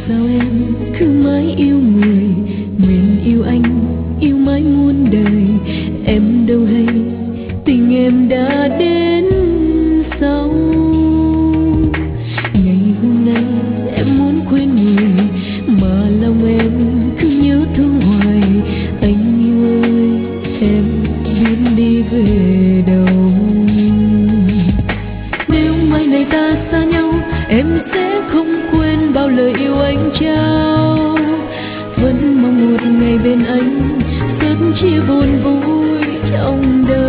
sao em cứ mãi yêu người, nguyện yêu anh, yêu mãi muôn đời. Em đâu hay tình em đã đến sau. Ngày hôm nay em muốn quên người, mà lòng em cứ nhớ thương hoài. Anh yêu ơi, em biết đi về đâu. Nếu mai này ta xa nhau, em sẽ không quên bao lời yêu anh trao. Vẫn mong một ngày bên anh, sớt chia buồn vui trong đời.